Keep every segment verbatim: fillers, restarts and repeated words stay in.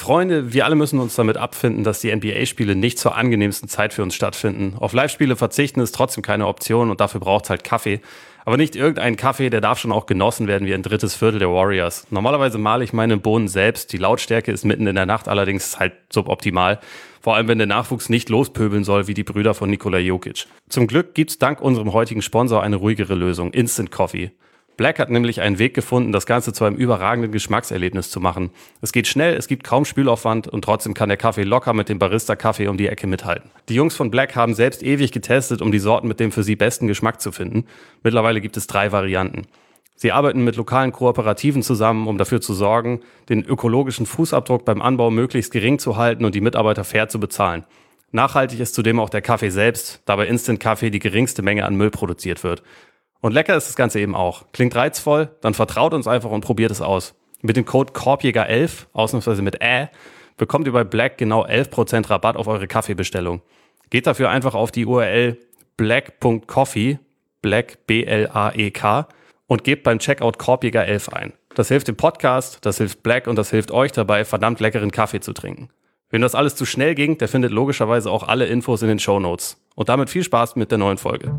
Freunde, wir alle müssen uns damit abfinden, dass die N B A-Spiele nicht zur angenehmsten Zeit für uns stattfinden. Auf Live-Spiele verzichten ist trotzdem keine Option und dafür braucht es halt Kaffee. Aber nicht irgendein Kaffee, der darf schon auch genossen werden wie ein drittes Viertel der Warriors. Normalerweise male ich meine Bohnen selbst. Die Lautstärke ist mitten in der Nacht allerdings halt suboptimal. Vor allem, wenn der Nachwuchs nicht lospöbeln soll wie die Brüder von Nikola Jokic. Zum Glück gibt's dank unserem heutigen Sponsor eine ruhigere Lösung, Instant Coffee. Black hat nämlich einen Weg gefunden, das Ganze zu einem überragenden Geschmackserlebnis zu machen. Es geht schnell, es gibt kaum Spülaufwand und trotzdem kann der Kaffee locker mit dem Barista-Kaffee um die Ecke mithalten. Die Jungs von Black haben selbst ewig getestet, um die Sorten mit dem für sie besten Geschmack zu finden. Mittlerweile gibt es drei Varianten. Sie arbeiten mit lokalen Kooperativen zusammen, um dafür zu sorgen, den ökologischen Fußabdruck beim Anbau möglichst gering zu halten und die Mitarbeiter fair zu bezahlen. Nachhaltig ist zudem auch der Kaffee selbst, da bei Instant Kaffee die geringste Menge an Müll produziert wird. Und lecker ist das Ganze eben auch. Klingt reizvoll? Dann vertraut uns einfach und probiert es aus. Mit dem Code Korbjäger elf, ausnahmsweise mit Ä, bekommt ihr bei Black genau elf Prozent Rabatt auf eure Kaffeebestellung. Geht dafür einfach auf die U R L black punkt coffee, Black B L A E K, und gebt beim Checkout Korbjäger elf ein. Das hilft dem Podcast, das hilft Black und das hilft euch dabei, verdammt leckeren Kaffee zu trinken. Wem das alles zu schnell ging, der findet logischerweise auch alle Infos in den Shownotes. Und damit viel Spaß mit der neuen Folge.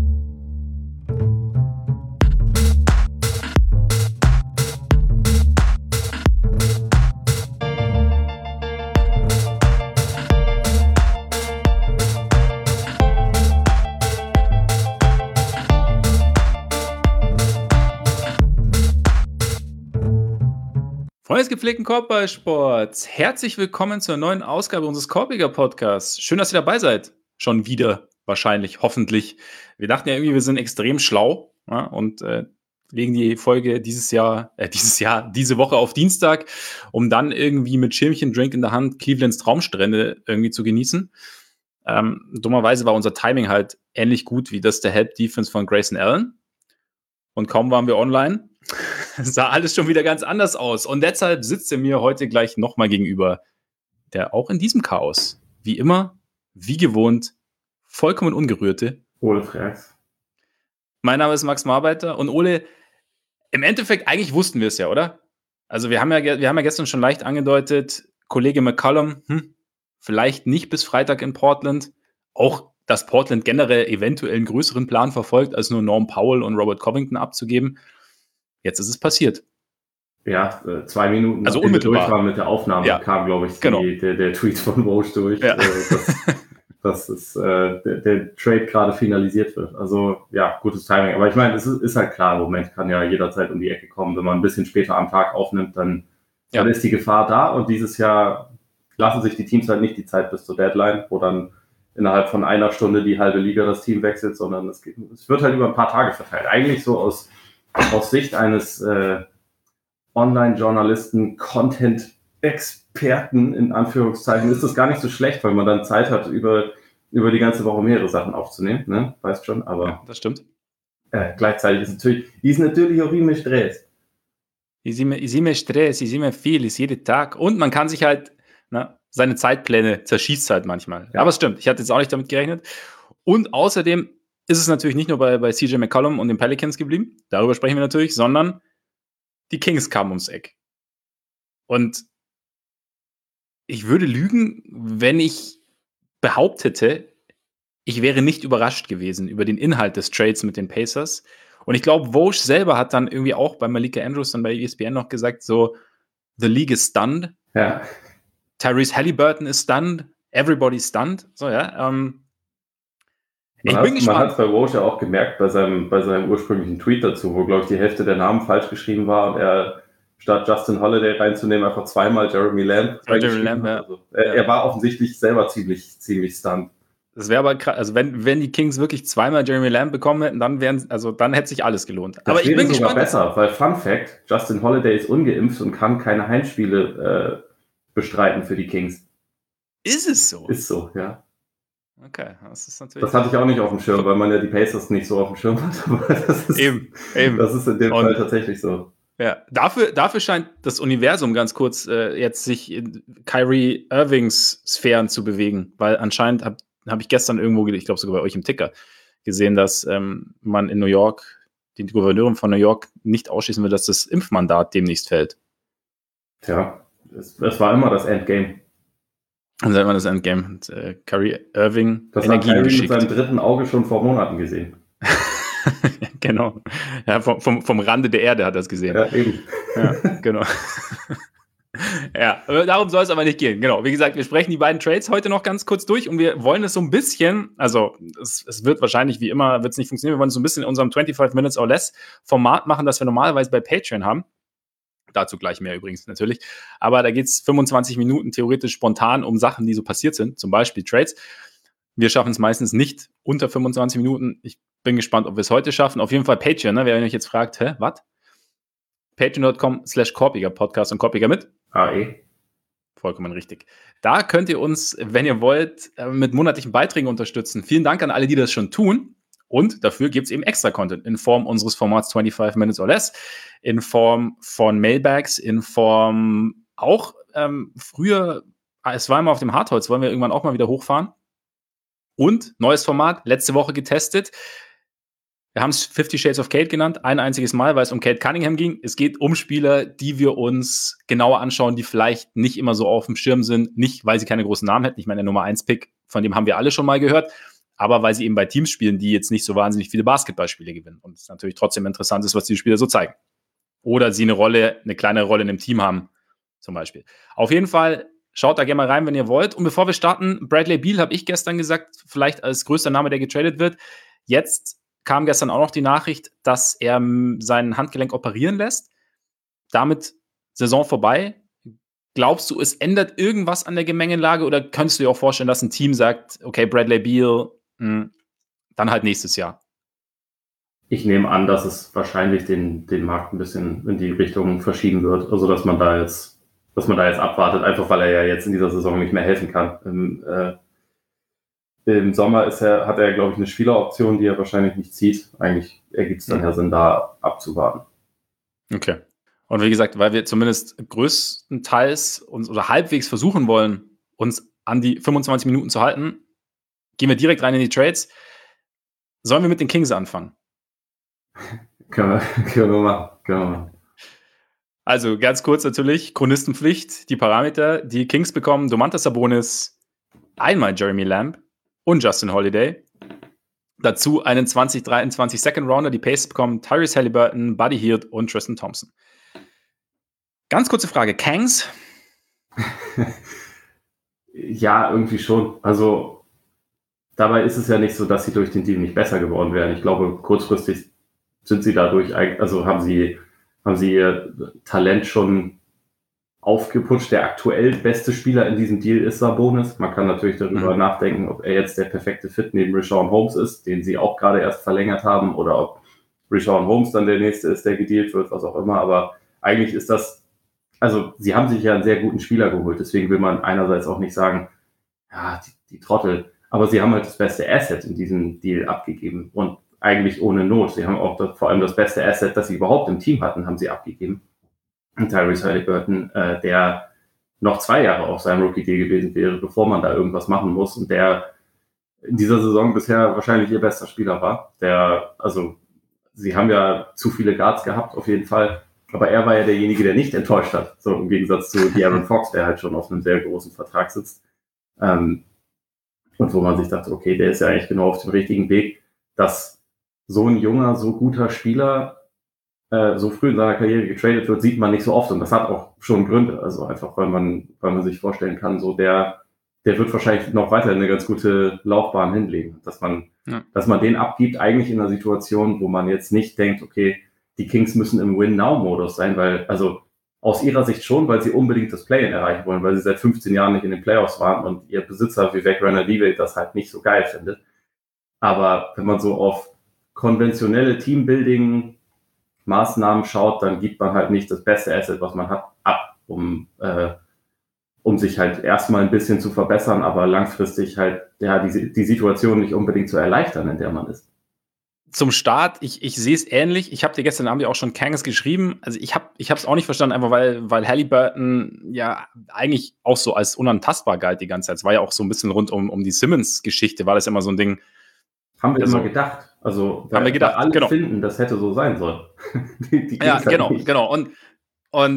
Freunde des gepflegten Korbballsports, herzlich willkommen zur neuen Ausgabe unseres Korbjäger Podcasts. Schön, dass ihr dabei seid. Schon wieder, wahrscheinlich, hoffentlich. Wir dachten ja irgendwie, wir sind extrem schlau, ja, und äh, legen die Folge dieses Jahr, äh, dieses Jahr, diese Woche auf Dienstag, um dann irgendwie mit Schirmchen, Drink in der Hand Clevelands Traumstrände irgendwie zu genießen. Ähm, dummerweise war unser Timing halt ähnlich gut wie das der Help Defense von Grayson Allen. Und kaum waren wir online, sah alles schon wieder ganz anders aus. Und deshalb sitzt er mir heute gleich nochmal gegenüber, der auch in diesem Chaos, wie immer, wie gewohnt, vollkommen ungerührte Ole Freaks. Mein Name ist Max Marbeiter und Ole, im Endeffekt, eigentlich wussten wir es ja, oder? Also wir haben ja, wir haben ja gestern schon leicht angedeutet, Kollege McCollum, hm, vielleicht nicht bis Freitag in Portland, auch dass Portland generell eventuell einen größeren Plan verfolgt, als nur Norm Powell und Robert Covington abzugeben. Jetzt ist es passiert. Ja, zwei Minuten also unmittelbar. durch waren mit der Aufnahme, ja, kam, glaube ich, die, genau. der, der Tweet von Woj durch, ja. dass, dass es, äh, der, der Trade gerade finalisiert wird. Also ja, gutes Timing. Aber ich meine, es ist, ist halt klar, im Moment kann ja jederzeit um die Ecke kommen. Wenn man ein bisschen später am Tag aufnimmt, dann, ja. dann ist die Gefahr da. Und dieses Jahr lassen sich die Teams halt nicht die Zeit bis zur Deadline, wo dann innerhalb von einer Stunde die halbe Liga das Team wechselt, sondern es, geht, es wird halt über ein paar Tage verteilt. Eigentlich so aus, aus Sicht eines äh, Online-Journalisten, Content-Experten in Anführungszeichen, ist das gar nicht so schlecht, weil man dann Zeit hat, über, über die ganze Woche mehrere Sachen aufzunehmen, ne? Weißt schon, aber ja, das stimmt. Äh, gleichzeitig ist natürlich, ist natürlich auch immer Stress. Ist immer, ist immer Stress, ist immer viel, ist jeden Tag. Und man kann sich halt, ne, seine Zeitpläne zerschießt halt manchmal. Ja. Aber es stimmt, ich hatte jetzt auch nicht damit gerechnet. Und außerdem ist es natürlich nicht nur bei, bei C J McCollum und den Pelicans geblieben, darüber sprechen wir natürlich, sondern die Kings kamen ums Eck. Und ich würde lügen, wenn ich behauptete, ich wäre nicht überrascht gewesen über den Inhalt des Trades mit den Pacers. Und ich glaube, Woj selber hat dann irgendwie auch bei Malika Andrews dann bei E S P N noch gesagt, so, the league is stunned. Ja. Tyrese Halliburton ist stunned, everybody's stunned. So, ja. Ähm, ich bin gespannt. Man hat es bei Woj ja auch gemerkt, bei seinem, bei seinem ursprünglichen Tweet dazu, wo, glaube ich, die Hälfte der Namen falsch geschrieben war und er statt Justin Holiday reinzunehmen, einfach zweimal Jeremy Lamb Jeremy Lamb, ja. Also, er, er war offensichtlich selber ziemlich, ziemlich stunned. Das wäre aber krass, also wenn, wenn die Kings wirklich zweimal Jeremy Lamb bekommen hätten, dann wären, also dann hätte sich alles gelohnt. Das aber ich bin sogar gespannt. Besser, weil Fun Fact, Justin Holiday ist ungeimpft und kann keine Heimspiele äh, bestreiten für die Kings. Ist es so? Ist so, ja. Okay, das ist natürlich. Das hatte ich auch nicht auf dem Schirm, weil man ja die Pacers nicht so auf dem Schirm hat. Aber das ist, eben, eben. Das ist in dem und, Fall tatsächlich so. Ja, dafür, dafür scheint das Universum ganz kurz äh, jetzt sich in Kyrie Irvings Sphären zu bewegen, weil anscheinend habe hab ich gestern irgendwo, ich glaube sogar bei euch im Ticker, gesehen, dass ähm, man in New York, die Gouverneurin von New York nicht ausschließen will, dass das Impfmandat demnächst fällt. Tja, Es, es war immer das Endgame. Dann sagt man das Endgame. Und, äh, Kyrie Irving das Energie hat Kyrie geschickt. mit seinem dritten Auge schon vor Monaten gesehen. Genau. Ja, vom, vom, vom Rande der Erde hat er es gesehen. Ja, eben. Ja, genau. Ja, darum soll es aber nicht gehen. Genau. Wie gesagt, wir sprechen die beiden Trades heute noch ganz kurz durch und wir wollen es so ein bisschen, also es, es wird wahrscheinlich wie immer, wird es nicht funktionieren, wir wollen es so ein bisschen in unserem twenty-five Minutes or Less Format machen, das wir normalerweise bei Patreon haben. Dazu gleich mehr übrigens natürlich. Aber da geht es fünfundzwanzig Minuten theoretisch spontan um Sachen, die so passiert sind, zum Beispiel Trades. Wir schaffen es meistens nicht unter fünfundzwanzig Minuten. Ich bin gespannt, ob wir es heute schaffen. Auf jeden Fall Patreon, ne? Wer euch jetzt fragt, hä, was? Patreon.com slash Korpiger Podcast und Korpiger mit A E. Vollkommen richtig. Da könnt ihr uns, wenn ihr wollt, mit monatlichen Beiträgen unterstützen. Vielen Dank an alle, die das schon tun. Und dafür gibt es eben extra Content in Form unseres Formats twenty-five Minutes or Less, in Form von Mailbags, in Form auch ähm, früher, es war immer auf dem Hartholz, wollen wir irgendwann auch mal wieder hochfahren. Und neues Format, letzte Woche getestet. Wir haben es Fifty Shades of Kate genannt, ein einziges Mal, weil es um Kate Cunningham ging. Es geht um Spieler, die wir uns genauer anschauen, die vielleicht nicht immer so auf dem Schirm sind. Nicht, weil sie keine großen Namen hätten. Ich meine, der Nummer eins Pick, von dem haben wir alle schon mal gehört. Aber weil sie eben bei Teams spielen, die jetzt nicht so wahnsinnig viele Basketballspiele gewinnen. Und es natürlich trotzdem interessant ist, was diese Spieler so zeigen. Oder sie eine Rolle, eine kleine Rolle in einem Team haben, zum Beispiel. Auf jeden Fall, schaut da gerne mal rein, wenn ihr wollt. Und bevor wir starten, Bradley Beal, habe ich gestern gesagt, vielleicht als größter Name, der getradet wird. Jetzt kam gestern auch noch die Nachricht, dass er sein Handgelenk operieren lässt. Damit Saison vorbei. Glaubst du, es ändert irgendwas an der Gemengelage oder könntest du dir auch vorstellen, dass ein Team sagt, okay, Bradley Beal, mh, dann halt nächstes Jahr? Ich nehme an, dass es wahrscheinlich den, den Markt ein bisschen in die Richtung verschieben wird. Also, dass man da jetzt, dass man da jetzt abwartet, einfach weil er ja jetzt in dieser Saison nicht mehr helfen kann. Im, äh, im Sommer ist er, hat er, glaube ich, eine Spieleroption, die er wahrscheinlich nicht zieht. Eigentlich ergibt es dann ja Sinn, da abzuwarten. Okay. Und wie gesagt, weil wir zumindest größtenteils uns oder halbwegs versuchen wollen, uns an die fünfundzwanzig Minuten zu halten, gehen wir direkt rein in die Trades. Sollen wir mit den Kings anfangen? können, wir, können wir machen. Können wir machen. Also ganz kurz natürlich, Chronistenpflicht, die Parameter. Die Kings bekommen Domantas Sabonis, einmal Jeremy Lamb und Justin Holiday. Dazu einen zwanzig dreiundzwanzig Second Rounder. Die Pacers bekommen Tyrese Haliburton, Buddy Hield und Tristan Thompson. Ganz kurze Frage, Kangs? Ja, irgendwie schon. Also dabei ist es ja nicht so, dass sie durch den Deal nicht besser geworden wären. Ich glaube, kurzfristig sind sie dadurch, also haben sie, haben sie ihr Talent schon aufgeputscht. Der aktuell beste Spieler in diesem Deal ist Sabonis. Man kann natürlich darüber mhm. nachdenken, ob er jetzt der perfekte Fit neben Richaun Holmes ist, den sie auch gerade erst verlängert haben, oder ob Richaun Holmes dann der nächste ist, der gedealt wird, was auch immer. Aber eigentlich ist das, also sie haben sich ja einen sehr guten Spieler geholt, deswegen will man einerseits auch nicht sagen, ja, die, die Trottel, aber sie haben halt das beste Asset in diesem Deal abgegeben und eigentlich ohne Not. Sie haben auch das, vor allem das beste Asset, das sie überhaupt im Team hatten, haben sie abgegeben. Und Tyrese Haliburton, äh, der noch zwei Jahre auf seinem Rookie-Deal gewesen wäre, bevor man da irgendwas machen muss und der in dieser Saison bisher wahrscheinlich ihr bester Spieler war. Der, also sie haben ja zu viele Guards gehabt, auf jeden Fall. Aber er war ja derjenige, der nicht enttäuscht hat. So im Gegensatz zu De'Aaron Fox, der halt schon auf einem sehr großen Vertrag sitzt. Ähm, und wo man sich dachte, okay, der ist ja eigentlich genau auf dem richtigen Weg, dass so ein junger, so guter Spieler äh, so früh in seiner Karriere getradet wird, sieht man nicht so oft. Und das hat auch schon Gründe. Also einfach, weil man, weil man sich vorstellen kann, so der, der wird wahrscheinlich noch weiter eine ganz gute Laufbahn hinlegen. Dass man, ja. dass man den abgibt, eigentlich in einer Situation, wo man jetzt nicht denkt, okay, die Kings müssen im Win-Now-Modus sein, weil, also aus ihrer Sicht schon, weil sie unbedingt das Play-In erreichen wollen, weil sie seit fünfzehn Jahren nicht in den Playoffs waren und ihr Besitzer Vivek Ranadive das halt nicht so geil findet. Aber wenn man so auf konventionelle Teambuilding-Maßnahmen schaut, dann gibt man halt nicht das beste Asset, was man hat, ab, um, äh, um sich halt erstmal ein bisschen zu verbessern, aber langfristig halt ja die, die Situation nicht unbedingt zu erleichtern, in der man ist. Zum Start, ich, ich sehe es ähnlich. Ich habe dir gestern Abend ja auch schon Kangs geschrieben. Also ich habe ich es auch nicht verstanden, einfach weil, weil Haliburton ja eigentlich auch so als unantastbar galt die ganze Zeit. Es war ja auch so ein bisschen rund um, um die Simmons-Geschichte, war das immer so ein Ding. Haben wir also, immer gedacht. Also haben wir gedacht, alle genau. finden, das hätte so sein sollen. die, die ja, genau, nicht. genau. Und, und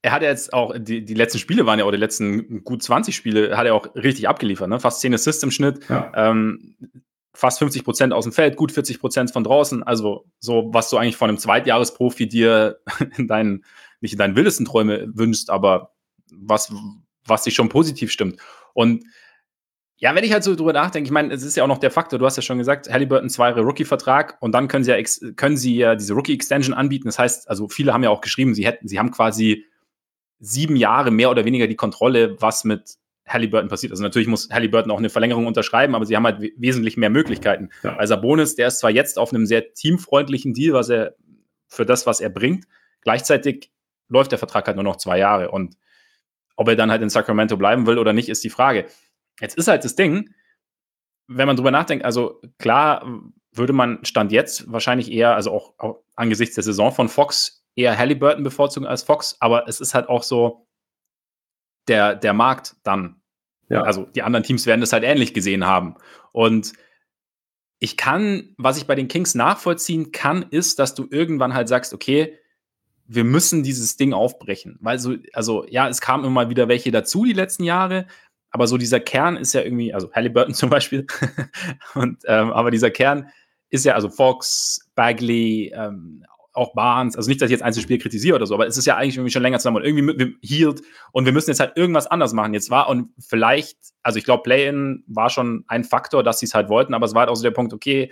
er hat ja jetzt auch, die, die letzten Spiele waren ja, oder die letzten gut zwanzig Spiele, hat er auch richtig abgeliefert, ne? Fast zehn Assists im Schnitt, ja. ähm, fast fünfzig Prozent aus dem Feld, gut vierzig Prozent von draußen, also so, was du eigentlich von einem Zweitjahresprofi dir in deinen, nicht in deinen wildesten Träume wünschst, aber was, was dich schon positiv stimmt. Und ja, wenn ich halt so drüber nachdenke, ich meine, es ist ja auch noch der Faktor, du hast ja schon gesagt, Haliburton zwei Jahre Rookie-Vertrag und dann können sie ja, ex- können sie ja diese Rookie-Extension anbieten. Das heißt, also viele haben ja auch geschrieben, sie hätten, sie haben quasi sieben Jahre mehr oder weniger die Kontrolle, was mit Haliburton passiert. Also natürlich muss Haliburton auch eine Verlängerung unterschreiben, aber sie haben halt w- wesentlich mehr Möglichkeiten. Ja. Weil Sabonis, der ist zwar jetzt auf einem sehr teamfreundlichen Deal, was er für das, was er bringt, gleichzeitig läuft der Vertrag halt nur noch zwei Jahre und ob er dann halt in Sacramento bleiben will oder nicht, ist die Frage. Jetzt ist halt das Ding, wenn man drüber nachdenkt, also klar würde man Stand jetzt wahrscheinlich eher, also auch, auch angesichts der Saison von Fox, eher Haliburton bevorzugen als Fox, aber es ist halt auch so der, der Markt dann. Ja. Also die anderen Teams werden das halt ähnlich gesehen haben. Und ich kann, was ich bei den Kings nachvollziehen kann, ist, dass du irgendwann halt sagst, okay, wir müssen dieses Ding aufbrechen. Weil so, also ja, es kamen immer wieder welche dazu die letzten Jahre, aber so dieser Kern ist ja irgendwie, also Haliburton zum Beispiel, und, ähm, aber dieser Kern ist ja, also Fox, Bagley, ähm, auch Barnes, also nicht, dass ich jetzt Einzelspiele kritisiere oder so, aber es ist ja eigentlich irgendwie schon länger zusammen und irgendwie Hield und wir müssen jetzt halt irgendwas anders machen. Jetzt war und vielleicht, also ich glaube, Play-In war schon ein Faktor, dass sie es halt wollten, aber es war halt auch so der Punkt, okay,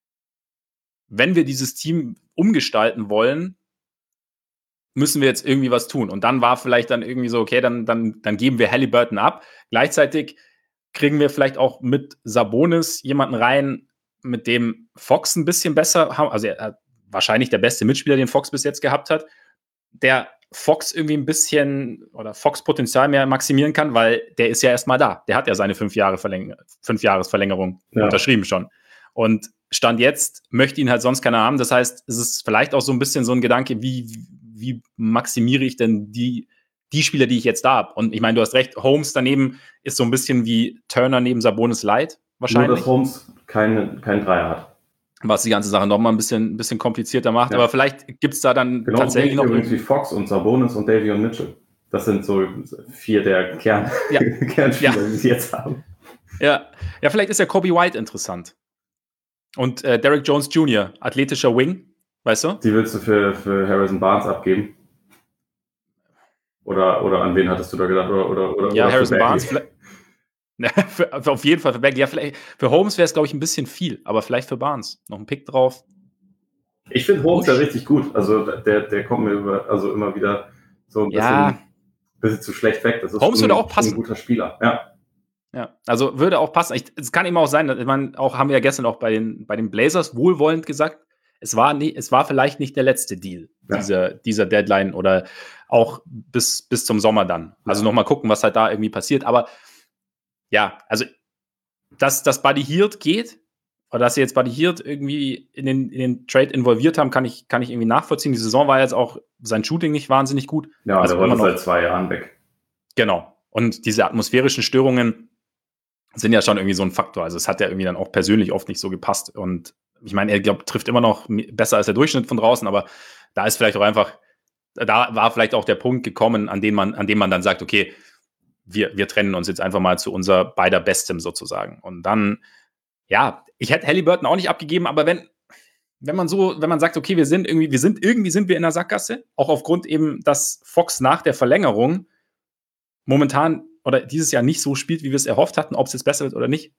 wenn wir dieses Team umgestalten wollen, müssen wir jetzt irgendwie was tun. Und dann war vielleicht dann irgendwie so, okay, dann, dann, dann geben wir Haliburton ab. Gleichzeitig kriegen wir vielleicht auch mit Sabonis jemanden rein, mit dem Fox ein bisschen besser haben. Also er hat wahrscheinlich der beste Mitspieler, den Fox bis jetzt gehabt hat, der Fox irgendwie ein bisschen oder Fox Potenzial mehr maximieren kann, weil der ist ja erstmal da. Der hat ja seine fünf Jahre Verläng- fünf Jahresverlängerung ja. unterschrieben schon. Und Stand jetzt möchte ihn halt sonst keiner haben. Das heißt, es ist vielleicht auch so ein bisschen so ein Gedanke, wie, wie maximiere ich denn die, die Spieler, die ich jetzt da habe? Und ich meine, du hast recht, Holmes daneben ist so ein bisschen wie Turner neben Sabonis Light wahrscheinlich. Nur, dass Holmes keinen kein Dreier hat. Was die ganze Sache nochmal ein bisschen, ein bisschen komplizierter macht. Ja. Aber vielleicht gibt es da dann genau, tatsächlich noch... Übrigens wie Fox und Sabonis und Davion Mitchell. Das sind so vier der Kern- ja. Kernspieler, ja. die sie jetzt haben. Ja. ja, vielleicht ist ja Kobe White interessant. Und äh, Derrick Jones Junior, athletischer Wing, weißt du? Die willst du für, für Harrison Barnes abgeben? Oder, oder an wen hattest du da gedacht? Oder, oder, oder, ja, oder Harrison Barnes. Vielleicht, ja, für, für auf jeden Fall für Bagley. Ja, vielleicht, für Holmes wäre es, glaube ich, ein bisschen viel, aber vielleicht für Barnes. Noch ein Pick drauf. Ich finde Holmes ja richtig gut. Also der, der kommt mir über, also immer wieder so ein bisschen, ja. bisschen zu schlecht weg. Das ist Holmes schon, würde auch passen. Schon ein guter Spieler. Ja. Ja, also würde auch passen. Ich, es kann eben auch sein, ich meine, auch haben wir ja gestern auch bei den, bei den Blazers wohlwollend gesagt, es war, nie, es war vielleicht nicht der letzte Deal, ja. dieser, dieser Deadline oder auch bis, bis zum Sommer dann. Also ja. Nochmal gucken, was halt da irgendwie passiert. Aber ja, also dass, dass Buddy Hield geht oder dass sie jetzt Buddy Hield irgendwie in den, in den Trade involviert haben, kann ich, kann ich irgendwie nachvollziehen. Die Saison war jetzt auch sein Shooting nicht wahnsinnig gut. Ja, also der war seit zwei Jahren weg. Genau. Und diese atmosphärischen Störungen sind ja schon irgendwie so ein Faktor. Also es hat ja irgendwie dann auch persönlich oft nicht so gepasst. Und ich meine, er glaub, trifft immer noch besser als der Durchschnitt von draußen, aber da ist vielleicht auch einfach, da war vielleicht auch der Punkt gekommen, an dem man, an dem man dann sagt, okay, wir, wir trennen uns jetzt einfach mal zu unser beider Bestem sozusagen. Und dann, ja, ich hätte Haliburton auch nicht abgegeben, aber wenn, wenn man so, wenn man sagt, okay, wir sind irgendwie, wir sind, irgendwie sind wir in der Sackgasse, auch aufgrund eben, dass Fox nach der Verlängerung momentan oder dieses Jahr nicht so spielt, wie wir es erhofft hatten, ob es jetzt besser wird oder nicht.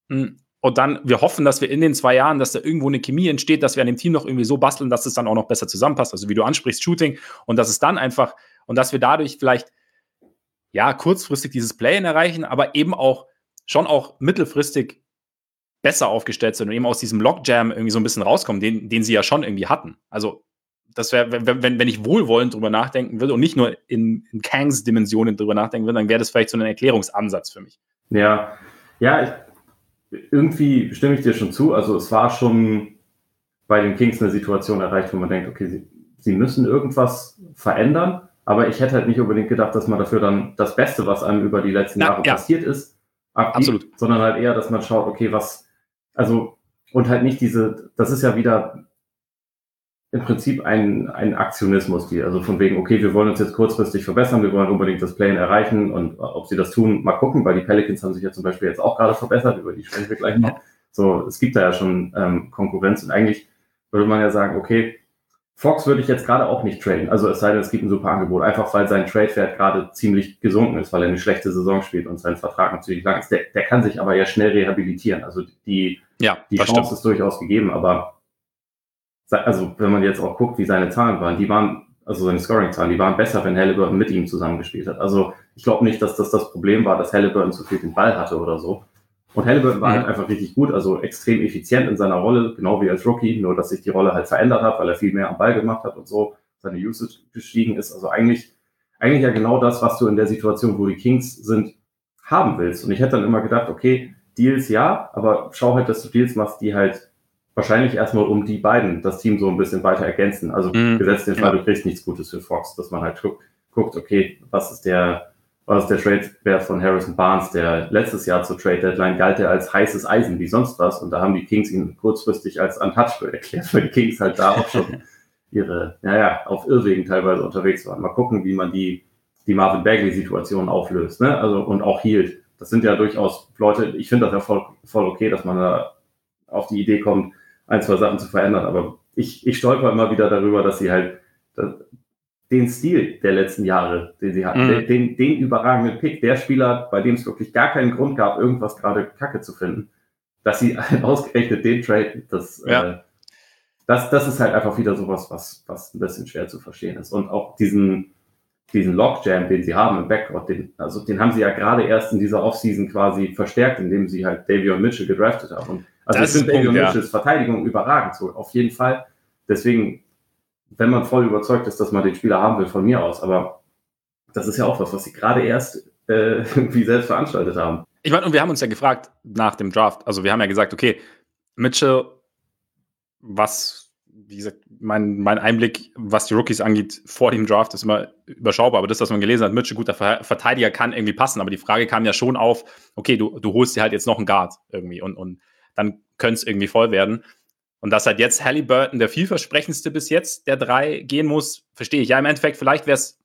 Und dann, wir hoffen, dass wir in den zwei Jahren, dass da irgendwo eine Chemie entsteht, dass wir an dem Team noch irgendwie so basteln, dass es dann auch noch besser zusammenpasst. Also wie du ansprichst, Shooting. Und dass es dann einfach, und dass wir dadurch vielleicht, ja, kurzfristig dieses Play-In erreichen, aber eben auch, schon auch mittelfristig besser aufgestellt sind und eben aus diesem Lockjam irgendwie so ein bisschen rauskommen, den, den sie ja schon irgendwie hatten. Also das wäre, wenn, wenn, wenn ich wohlwollend drüber nachdenken würde und nicht nur in, in Kangs Dimensionen drüber nachdenken würde, dann wäre das vielleicht so ein Erklärungsansatz für mich. Ja, ja, ich, irgendwie stimme ich dir schon zu. Also es war schon bei den Kings eine Situation erreicht, wo man denkt, okay, sie, sie müssen irgendwas verändern, aber ich hätte halt nicht unbedingt gedacht, dass man dafür dann das Beste, was einem über die letzten ja, Jahre ja. passiert ist, abgibt, absolut. Sondern halt eher, dass man schaut, okay, was, also, und halt nicht diese, das ist ja wieder im Prinzip ein, ein Aktionismus, die, also von wegen, okay, wir wollen uns jetzt kurzfristig verbessern, wir wollen unbedingt das Play-in erreichen und ob sie das tun, mal gucken, weil die Pelicans haben sich ja zum Beispiel jetzt auch gerade verbessert, über die sprechen wir gleich noch. So, es gibt da ja schon ähm, Konkurrenz und eigentlich würde man ja sagen, okay, Fox würde ich jetzt gerade auch nicht traden, also es sei denn, es gibt ein super Angebot, einfach weil sein Trade-Wert gerade ziemlich gesunken ist, weil er eine schlechte Saison spielt und sein Vertrag natürlich lang ist. Der, der kann sich aber ja schnell rehabilitieren, also die, ja, die Chance stimmt. Ist durchaus gegeben, aber also wenn man jetzt auch guckt, wie seine Zahlen waren, die waren, also seine Scoring-Zahlen, die waren besser, wenn Halliburton mit ihm zusammengespielt hat. Also ich glaube nicht, dass das das Problem war, dass Halliburton zu viel den Ball hatte oder so. Und Halliburton war mhm. halt einfach richtig gut, also extrem effizient in seiner Rolle, genau wie als Rookie, nur dass sich die Rolle halt verändert hat, weil er viel mehr am Ball gemacht hat und so, seine Usage gestiegen ist. Also eigentlich, eigentlich ja genau das, was du in der Situation, wo die Kings sind, haben willst. Und ich hätte dann immer gedacht, okay, Deals ja, aber schau halt, dass du Deals machst, die halt wahrscheinlich erstmal um die beiden das Team so ein bisschen weiter ergänzen. Also mhm. gesetzt den Fall, ja. du kriegst nichts Gutes für Fox, dass man halt guckt, guckt okay, was ist der, was ist der Trade-Wert von Harrison Barnes, der letztes Jahr zur Trade-Deadline galt er als heißes Eisen wie sonst was und da haben die Kings ihn kurzfristig als untouchable erklärt, weil die Kings halt da auch schon ihre, naja, auf Irrwegen teilweise unterwegs waren. Mal gucken, wie man die, die Marvin Bagley-Situation auflöst, ne? Also, und auch hielt. Das sind ja durchaus Leute, ich finde das ja voll, voll okay, dass man da auf die Idee kommt, ein, zwei Sachen zu verändern, aber ich, ich stolper immer wieder darüber, dass sie halt das, den Stil der letzten Jahre, den sie hatten, mhm. den, den überragenden Pick, der Spieler, bei dem es wirklich gar keinen Grund gab, irgendwas gerade Kacke zu finden, dass sie ausgerechnet den Trade, das, ja. äh, das, das ist halt einfach wieder sowas, was, was ein bisschen schwer zu verstehen ist. Und auch diesen, diesen Logjam, den sie haben im Backcourt, den, also den haben sie ja gerade erst in dieser Offseason quasi verstärkt, indem sie halt Davion Mitchell gedraftet haben. Und also das ich finde Davion Mitchells ja. Verteidigung überragend, so auf jeden Fall. Deswegen, wenn man voll überzeugt ist, dass man den Spieler haben will, von mir aus. Aber das ist ja auch was, was sie gerade erst äh, irgendwie selbst veranstaltet haben. Ich meine, und wir haben uns ja gefragt nach dem Draft, also wir haben ja gesagt, okay, Mitchell, was, wie gesagt, mein, mein Einblick, was die Rookies angeht, vor dem Draft ist immer überschaubar, aber das, was man gelesen hat, Mitchell, guter Verteidiger, kann irgendwie passen, aber die Frage kam ja schon auf, okay, du, du holst dir halt jetzt noch einen Guard irgendwie und, und dann könnte es irgendwie voll werden. Und dass halt jetzt Halliburton der vielversprechendste bis jetzt der drei gehen muss, verstehe ich. Ja, im Endeffekt, vielleicht wäre es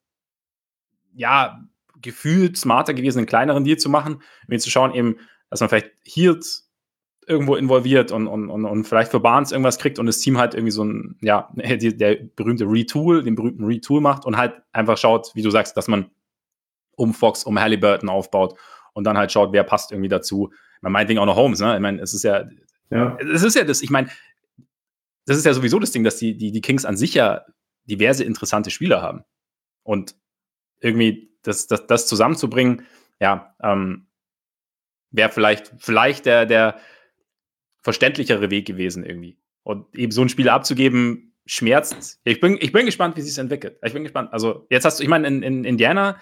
ja gefühlt smarter gewesen, einen kleineren Deal zu machen, um zu schauen, eben, dass man vielleicht Hield irgendwo involviert und, und, und, und vielleicht für Barnes irgendwas kriegt und das Team halt irgendwie so ein, ja, die, der berühmte Retool, den berühmten Retool macht und halt einfach schaut, wie du sagst, dass man um Fox, um Halliburton aufbaut und dann halt schaut, wer passt irgendwie dazu. Man meint Ding auch noch Holmes, ne? Ich meine, es ist ja, ja, es ist ja das, ich meine, das ist ja sowieso das Ding, dass die, die, die Kings an sich ja diverse interessante Spieler haben. Und irgendwie das, das, das zusammenzubringen, ja, ähm, wäre vielleicht, vielleicht der, der verständlichere Weg gewesen irgendwie. Und eben so ein Spieler abzugeben, schmerzt. Ich bin, ich bin gespannt, wie sich es entwickelt. Ich bin gespannt. Also jetzt hast du, ich meine, in, in Indiana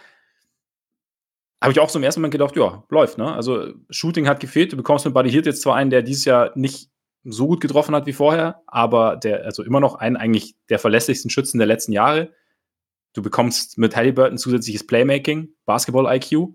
habe ich auch so im ersten Moment gedacht, ja, läuft, ne? Also Shooting hat gefehlt. Du bekommst mit Buddy Hield jetzt zwar einen, der dieses Jahr nicht so gut getroffen hat wie vorher, aber der, also immer noch einen eigentlich der verlässlichsten Schützen der letzten Jahre. Du bekommst mit Halliburton zusätzliches Playmaking, Basketball-I Q.